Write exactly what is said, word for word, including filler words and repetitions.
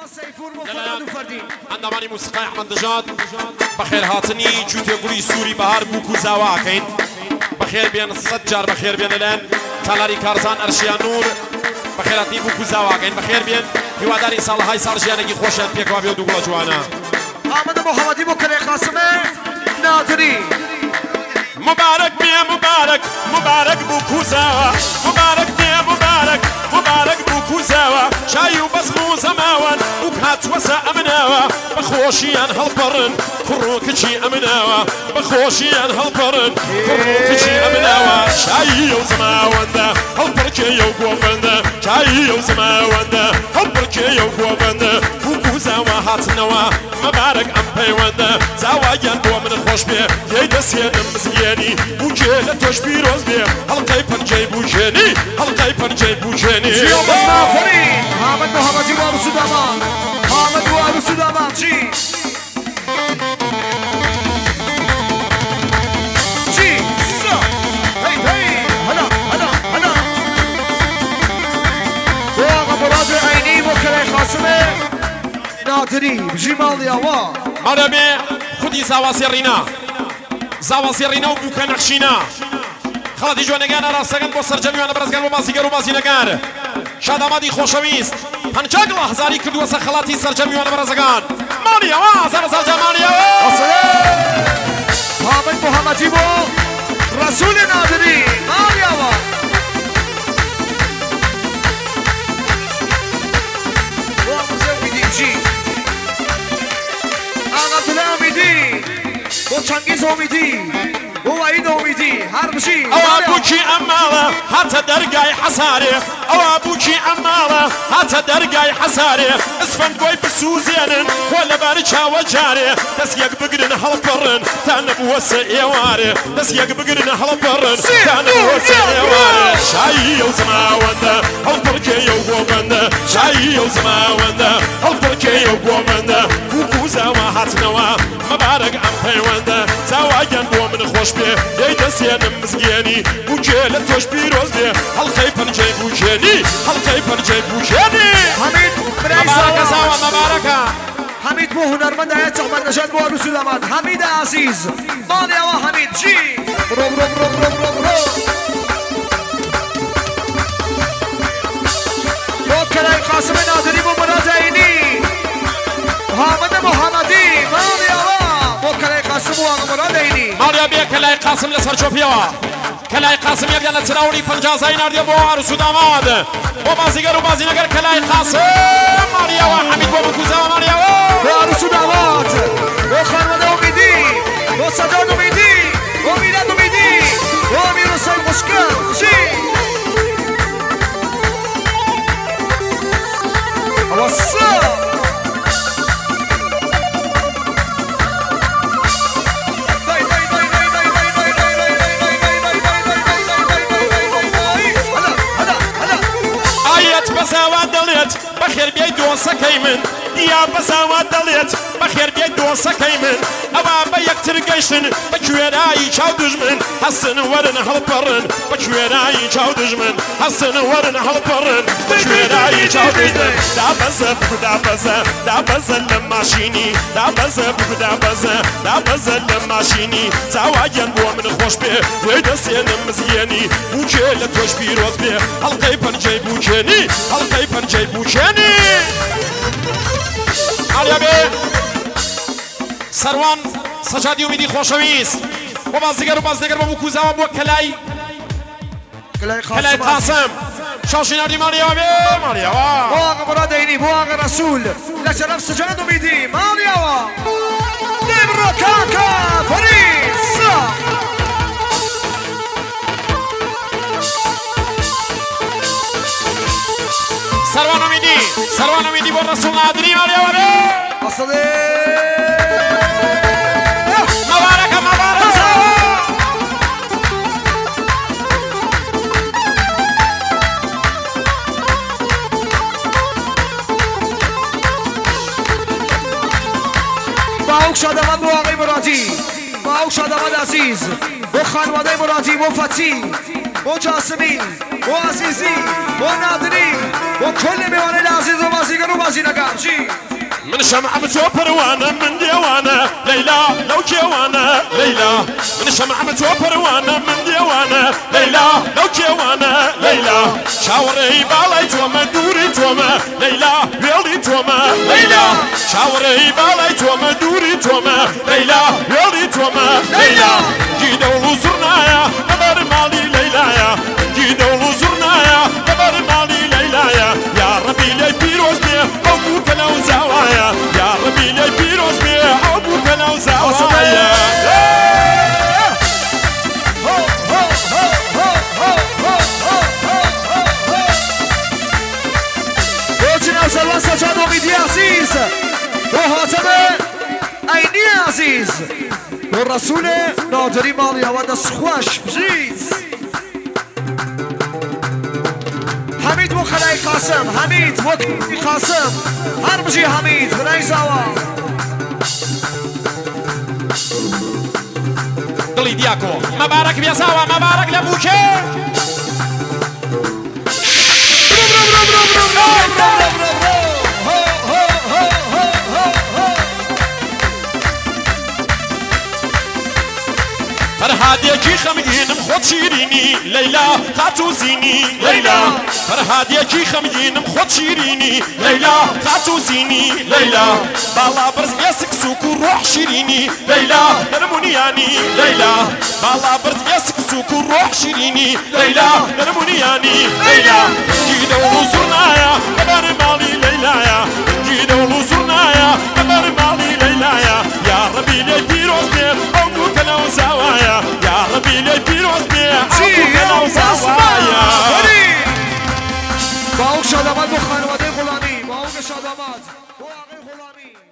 ئەندامانی موسیقای ئەحمەد نژاد بەخێر هاتنی جووتێ گوڵی سووری بەهار بووک و زاواکەین بەخێر بێن سەد جار بەخێر بێن لەلایەن تالاری کارزان ئەرشیا نور بەخێرهاتنی بووک و زاواکەین بەخێر بێن هیواداری ساڵەهای ساڵ ژیانێکی خۆشیان پێکەوە بێ و دووگوڵە جوانە ئامادە محەممەدی بۆ کەرێ قاسمێ ناتری مبارك بيا مبارك مبارك بوكوزاوا مبارك بيا مبارك مبارك بوكوزاوا شاي وبصمو زماوان وكات وسا امناوا بخوشيان هالبرن كروكشي امناوا بخوشيان هالبرن كروكشي امناوا شاي وزماوان دا هالبركي وقوفن دا شاي وزماوان دا هالبركي وقوفن دا بوكوزاوا هاتنوا مبارك ام بيوان زاوايان بو من خوش بيه يدسين مزياني بوجيل توش بيروز بيه هلقاي پنجاي بوجيني هلقاي پنجاي بوجيني جيو بسنا فرين حامد محمدي وابو سودامان حامد وابو سودامان جي جي سا هي هي هلا هلا هلا واغا مراد عيني وكلاي خاصمه نادري بجي مالي اوا مرمي خودي زاوا سيرينا زاوا سيرينا وبوكا نخشينا خلطي جوانگان راستگان بو سرجمیان برزگان بو بازیگر و بازینگان شادامادی خوشویست پنجاه هزاری کردو سر خلاطی سرجمیان برزگان مالیا وا سر سرجمانیا حامد محمدی بو رسول نادری مالیا وا بو مزویدی جی آقا امیدی بو چنگیز امیدی بو وعید امیدی هر بشی او ابوکی اماله حتی درگای حساره او ابوکی اماله حتی درگای حساره اسفند بوی بسوزینن ولا بارچا وجاره دس یک بگرن هل برن تنبو سیواره دس یک بگرن هل برن تنبو سیواره شایی و زماونده هل برکی و گوبنده شایی و زماونده هل برکی و گوبنده بوکوزا و حتنوا مبارک ام پیونده زواجن بو من خوش بيه يدسين مزياني بوجيل توش بيروز بيه هالخي پنجاي بوجيني هالخي پنجاي بوجيني حميد مباركة زاوا مباركة حميد بو هنرمند آيات تغمد نجاد بو أبو سليمان حميد عزيز مالي أوا حميد جي برو برو برو برو برو برو بو كلاي قاسم نادري بو مراد عيني حامد محمدي مالي أوا بو كلاي قاسم بو مراد عيني ماليا بيه كلاي قاسم لسر شوفيوا كلاي قاسم يبدأ تراوري پنجاه زين اردي بو عروس داماد بو بازيگر و بازينگر كلاي قاسم ماليا وحميد بو بكوزا ماليا بو عروس داماد بو خانواده امیدی بو سجاد امیدی بو میلاد امیدی بو امیر حسین مشکل جی وصا بساوات دليت بخير بيي دوسكي من يا بساوات دليت بخير بيي دوسكي من أبا بيكتر قيشن بكويراي چاو دجمن حسن ورن هالبرن بكويراي چاو دجمن حسن ورن هالبرن بكويراي چاو دجمن دا بزا دا بزا دا بزا لماشيني دا بزا دا بزا دا بزا لماشيني زواجن بو من خوش بيه ويدسين مزياني بوجيل توش بيروز بيه هالقي پنجاي بوجيني هالقي پنجاي بوجيني عليا بيه سروان سجادی امیدی خوشویست و بازیگر و بازیگر با بوکوزا و بو کلای کلای قاسم شاشین اردی مالیا بی مالیا بو آقا مراد عینی بو آقا رسول لشرف سجاد امیدی مالیا نمرو کاکا فرید سا سروان امیدی سروان امیدی با رسول نادری مالیا بی اصله مبارکه مبارکه باوک شادمند بو آقای مرادی باوک شادمند عزیز بو خانواده مرادی بو فتی بو جاسمی بو عزیزی بو نادری بو کل میوانه عزیز و بازیگر و بازینگان چی من شمع بتو پروانه من دیوانه لیلا لو کیوانه لیلا من شمع بتو پروانه من دیوانه لیلا لو کیوانه لیلا شاوری بالای تو ما دوری تو ما لیلا ویلی تو ما لیلا شاوری بالای تو ما دوری تو ما لیلا ویلی تو ما لیلا گیدولو زرنایا قبر مالی لیلایا گیدولو زرنایا قبر مالی لیلایا یا ربی لی پیروز بی او کلو زوایا یا ربی لی پیروز بی او کلو زوایا سلام سجاد امیدی عزیز و حاتم عینی عزیز و رسول نادری مالی و دست خوش بجیز حمید و خلای قاسم حمید و قاسم هر بجی حمید بنای زوا دلی دیاکو مبارک بیا زوا مبارک لبوکه فرهاديكي خمجينم خود شيريني ليلى خاتو زيني ليلى فرهاديكي خمجينم خود شيريني ليلى خاتو زيني ليلى بالا برز يسك سوق روح شيريني ليلى نرمونياني ليلى بالا برز يسك سوق روح شيريني ليلى نرمونياني ليلى جيدو وزرنايا قبر مالي ليلايا جيدو وزرنايا قبر مالي ليلايا يا ربي لي بيروز بير او كلو زوايا يا ربي لي بيروز بير او كلو زوايا با او شادامت و خانواده غلامی با او شادامت با آقای غلامی